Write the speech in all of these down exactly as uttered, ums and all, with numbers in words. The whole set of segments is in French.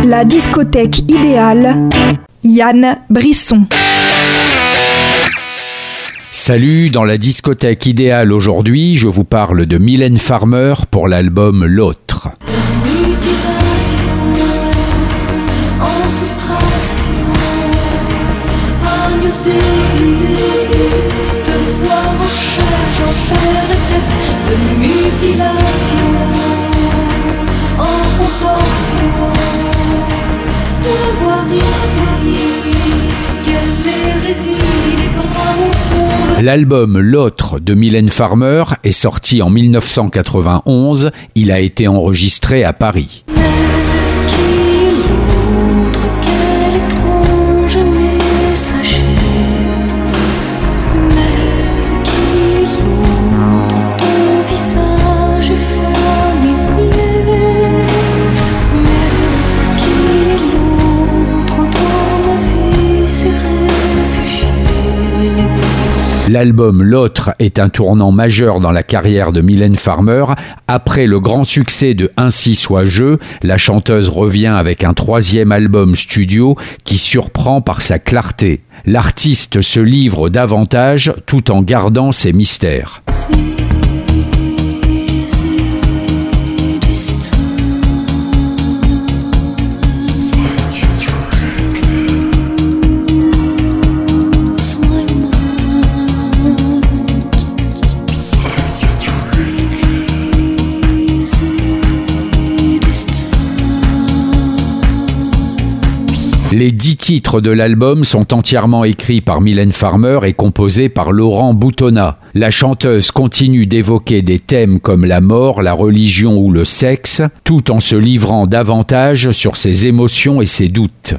La discothèque idéale, Yann Brisson. Salut, dans la discothèque idéale aujourd'hui, je vous parle de Mylène Farmer pour l'album L'Autre. De mutilation en proportion, de voir ici quelle hérésie les bras m'entourent. L'album L'Autre de Mylène Farmer est sorti en dix-neuf cent quatre-vingt-onze. Il a été enregistré à Paris. Mais qui est l'autre? Quel étrange messager? Mais qui est l'autre? Ton visage est familier. Mais qui est l'autre? En toi ma vie s'est réfugiée. L'album L'Autre est un tournant majeur dans la carrière de Mylène Farmer. Après le grand succès de Ainsi soit je, la chanteuse revient avec un troisième album studio qui surprend par sa clarté. L'artiste se livre davantage tout en gardant ses mystères. Les dix titres de l'album sont entièrement écrits par Mylène Farmer et composés par Laurent Boutonnat. La chanteuse continue d'évoquer des thèmes comme la mort, la religion ou le sexe, tout en se livrant davantage sur ses émotions et ses doutes.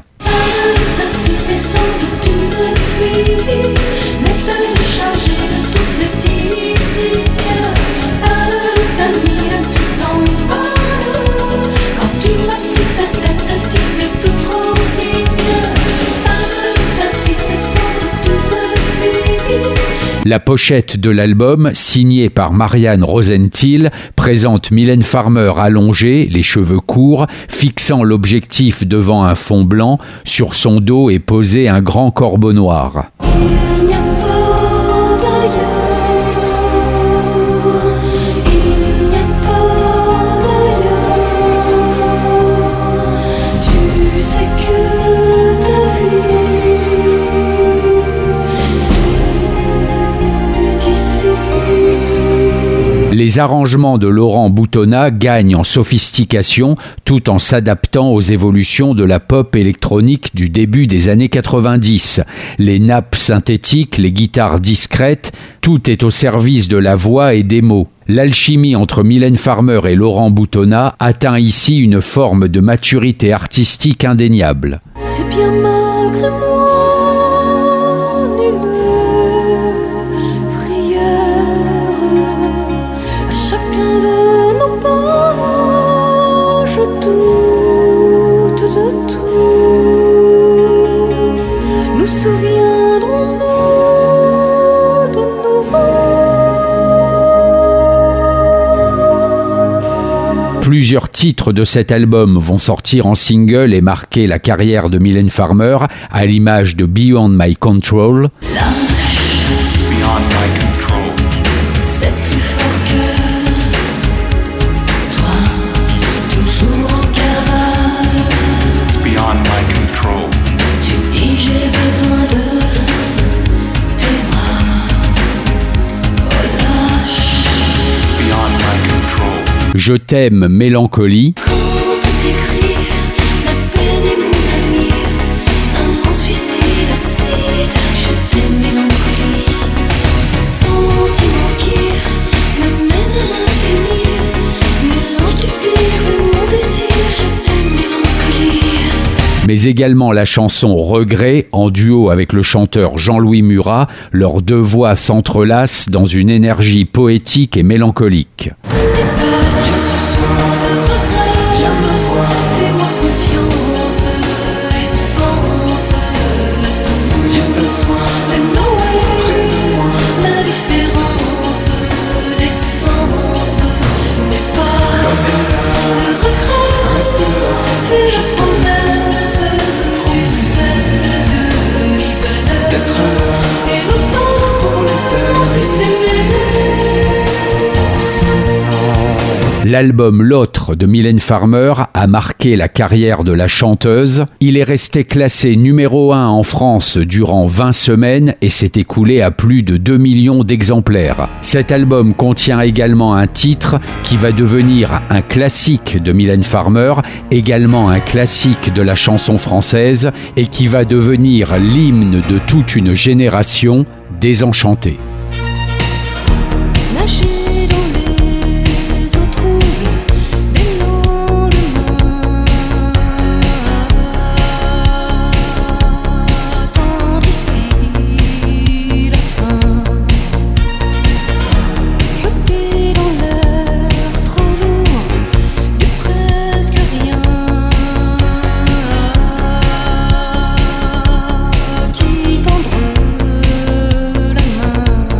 La pochette de l'album, signée par Marianne Rosenthal, présente Mylène Farmer allongée, les cheveux courts, fixant l'objectif devant un fond blanc. Sur son dos est posé un grand corbeau noir. Il n'y a pas d'ailleurs, il n'y a pas d'ailleurs. Tu sais que ta vie, c'est ici. Les arrangements de Laurent Boutonnat gagnent en sophistication tout en s'adaptant aux évolutions de la pop électronique du début des années quatre-vingt-dix. Les nappes synthétiques, les guitares discrètes, tout est au service de la voix et des mots. L'alchimie entre Mylène Farmer et Laurent Boutonnat atteint ici une forme de maturité artistique indéniable. C'est bien malgré moi, nulle prière. À chacun de nos pas, je doute de tout. Nous souviendrons-nous de nous? Plusieurs titres de cet album vont sortir en single et marquer la carrière de Mylène Farmer, à l'image de Beyond My Control. It's beyond my control. C'est plus fort que toi, toujours en cavale. It's beyond my control. Tu dis j'ai besoin de tes bras. Oh lâche. It's beyond my control. Je t'aime, Mélancolie. Quand tout écrit, la peine est mon ami. Un suicide acide, je t'aime mélancolie. Sentiment qui me mène à l'infini. Mélange du pire de mon désir, je t'aime mélancolie. Mais également la chanson Regret, en duo avec le chanteur Jean-Louis Murat. Leurs deux voix s'entrelacent dans une énergie poétique et mélancolique. Viens ce soir, le regret, viens me voir. Fais-moi confiance et pense à tout. Viens t'asseoir, let no way. La différence des sens n'est pas le regret. Reste là, fais-je promets. L'album L'Autre de Mylène Farmer a marqué la carrière de la chanteuse. Il est resté classé numéro un en France durant vingt semaines et s'est écoulé à plus de deux millions d'exemplaires. Cet album contient également un titre qui va devenir un classique de Mylène Farmer, également un classique de la chanson française et qui va devenir l'hymne de toute une génération, Désenchanté. Nager dans les eaux troubles des lendemains, attendre ici la fin, flotter dans l'air trop lourd de presque rien, qui tendre la main.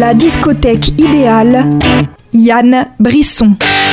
La discothèque idéale, Yann Brisson.